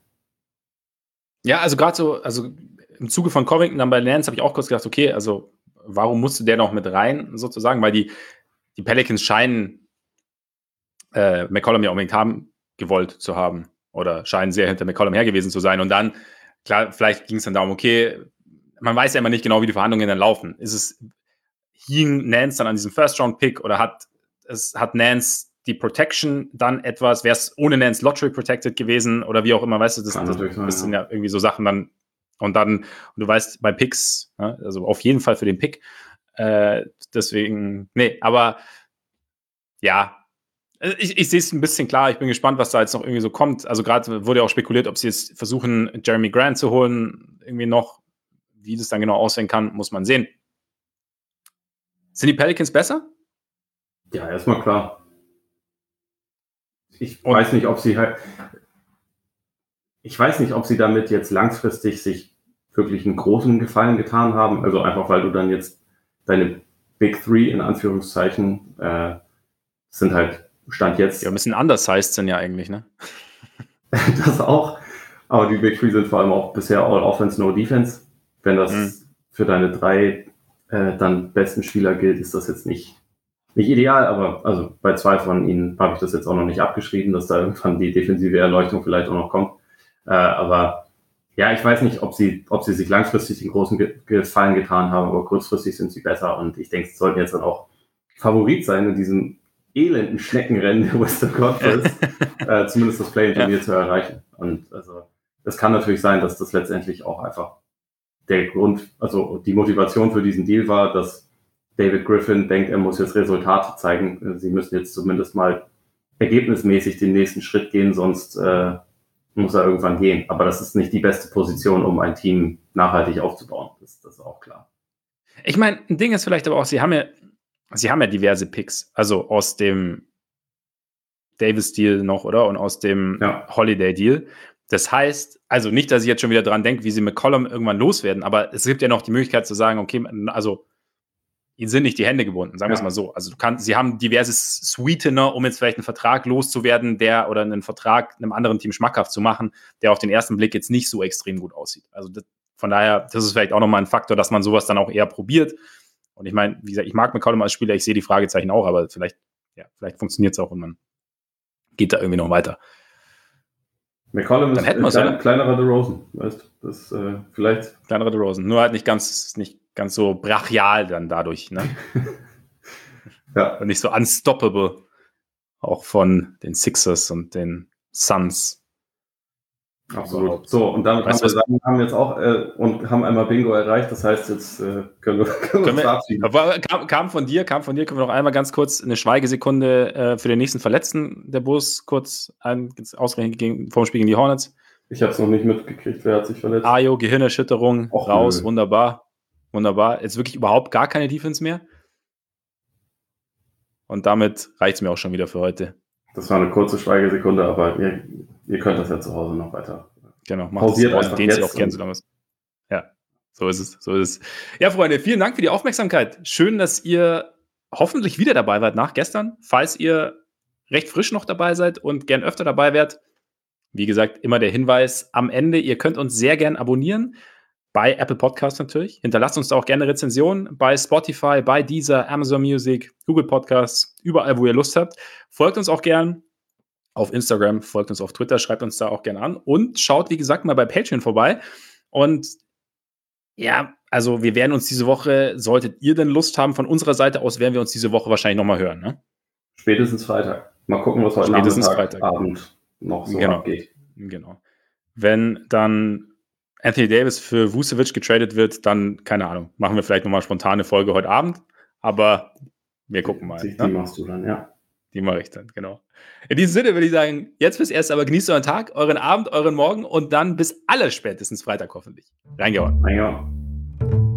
Ja, also gerade so, also im Zuge von Covington dann bei Lance habe ich auch kurz gedacht, okay, also warum musste der noch mit rein, sozusagen, weil die, die Pelicans scheinen äh, McCollum ja unbedingt haben gewollt zu haben oder scheinen sehr hinter McCollum her gewesen zu sein und dann, klar, vielleicht ging es dann darum, okay, man weiß ja immer nicht genau, wie die Verhandlungen dann laufen. Ist es, hing Nance dann an diesem First-Round-Pick oder hat, es, hat Nance die Protection dann etwas, wäre es ohne Nance Lottery protected gewesen oder wie auch immer, weißt du, das, Kann das, natürlich sein, das sind ja. ja irgendwie so Sachen dann und dann, und du weißt, bei Picks, ne, also auf jeden Fall für den Pick, Äh, deswegen, nee, aber ja, ich, ich sehe es ein bisschen klar. Ich bin gespannt, was da jetzt noch irgendwie so kommt. Also gerade wurde ja auch spekuliert, ob sie jetzt versuchen, Jeremy Grant zu holen, irgendwie noch. Wie das dann genau aussehen kann, muss man sehen. Sind die Pelicans besser? Ja, erstmal klar. Ich Und weiß nicht, ob sie halt. Ich weiß nicht, ob sie damit jetzt langfristig sich wirklich einen großen Gefallen getan haben. Also einfach, weil du dann jetzt deine Big Three in Anführungszeichen äh, sind halt Stand jetzt. Ja, ein bisschen undersized sind ja eigentlich, ne? Das auch. Aber die Big Three sind vor allem auch bisher All Offense, No Defense. Wenn das mhm. für deine drei äh, dann besten Spieler gilt, ist das jetzt nicht, nicht ideal. Aber also bei zwei von ihnen habe ich das jetzt auch noch nicht abgeschrieben, dass da irgendwann die defensive Erleuchtung vielleicht auch noch kommt. Äh, aber ja, ich weiß nicht, ob sie, ob sie sich langfristig den großen Ge- Gefallen getan haben, aber kurzfristig sind sie besser. Und ich denke, sie sollten jetzt dann auch Favorit sein in diesem elenden Schneckenrennen der Western Conference, äh, zumindest das Play-in-Turnier ja. zu erreichen. Und also es kann natürlich sein, dass das letztendlich auch einfach der Grund, also die Motivation für diesen Deal war, dass David Griffin denkt, er muss jetzt Resultate zeigen. Sie müssen jetzt zumindest mal ergebnismäßig den nächsten Schritt gehen, sonst äh, muss er irgendwann gehen. Aber das ist nicht die beste Position, um ein Team nachhaltig aufzubauen. Das, das ist auch klar. Ich meine, ein Ding ist vielleicht aber auch, sie haben ja, sie haben ja diverse Picks, also aus dem Davis-Deal noch, oder? Und aus dem ja. Holiday-Deal. Das heißt, also nicht, dass ich jetzt schon wieder dran denke, wie sie McCollum irgendwann loswerden, aber es gibt ja noch die Möglichkeit zu sagen, okay, also ihnen sind nicht die Hände gebunden, sagen wir es mal so. Also du kannst, sie haben diverse Sweetener, um jetzt vielleicht einen Vertrag loszuwerden, der oder einen Vertrag einem anderen Team schmackhaft zu machen, der auf den ersten Blick jetzt nicht so extrem gut aussieht. Also das, von daher, das ist vielleicht auch nochmal ein Faktor, dass man sowas dann auch eher probiert. Und ich meine, wie gesagt, ich mag McCollum als Spieler, ich sehe die Fragezeichen auch, aber vielleicht, ja, vielleicht funktioniert es auch und man geht da irgendwie noch weiter. McCollum ist ein klein, kleinerer DeRozan, weißt du, das äh, vielleicht. Kleinerer DeRozan, nur halt nicht ganz, nicht ganz so brachial dann dadurch, ne? Ja. Und nicht so unstoppable, auch von den Sixers und den Suns. Absolut. So, und damit weißt haben wir, sagen, haben jetzt auch äh, und haben einmal Bingo erreicht, das heißt, jetzt äh, können wir, können können wir verabschieden. Aber kam, kam von dir, kam von dir, können wir noch einmal ganz kurz eine Schweigesekunde äh, für den nächsten Verletzten der Bulls kurz ein, ausrechnen gegen, vor dem Spiel gegen die Hornets. Ich habe es noch nicht mitgekriegt, wer hat sich verletzt? Ayo, Gehirnerschütterung, Och, raus, nö. wunderbar. Wunderbar. Jetzt wirklich überhaupt gar keine Defense mehr. Und damit reicht es mir auch schon wieder für heute. Das war eine kurze Schweigesekunde, aber ihr, ihr könnt das ja zu Hause noch weiter. Genau, macht es raus, den Sie auch gerne so lange. Ja, so ist es, so ist es. Ja, Freunde, vielen Dank für die Aufmerksamkeit. Schön, dass ihr hoffentlich wieder dabei wart nach gestern. Falls ihr recht frisch noch dabei seid und gern öfter dabei wärt, wie gesagt, immer der Hinweis am Ende, ihr könnt uns sehr gern abonnieren. Bei Apple Podcasts natürlich. Hinterlasst uns da auch gerne Rezensionen bei Spotify, bei Deezer, Amazon Music, Google Podcasts, überall, wo ihr Lust habt. Folgt uns auch gern auf Instagram, folgt uns auf Twitter, schreibt uns da auch gerne an und schaut, wie gesagt, mal bei Patreon vorbei. Und ja, also wir werden uns diese Woche, solltet ihr denn Lust haben, von unserer Seite aus, werden wir uns diese Woche wahrscheinlich nochmal hören. Ne? Spätestens Freitag. Mal gucken, was heute Spätestens Nachmittag, Freitag. Abend noch so genau. abgeht. Genau. Wenn dann Anthony Davis für Vucevic getradet wird, dann, keine Ahnung, machen wir vielleicht nochmal eine spontane Folge heute Abend, aber wir gucken mal. Die, ne? die machst du dann, ja. Die mache ich dann, genau. In diesem Sinne würde ich sagen, jetzt fürs Erste, aber genießt euren Tag, euren Abend, euren Morgen und dann bis allerspätestens Freitag hoffentlich. Reingehauen. Reingehauen.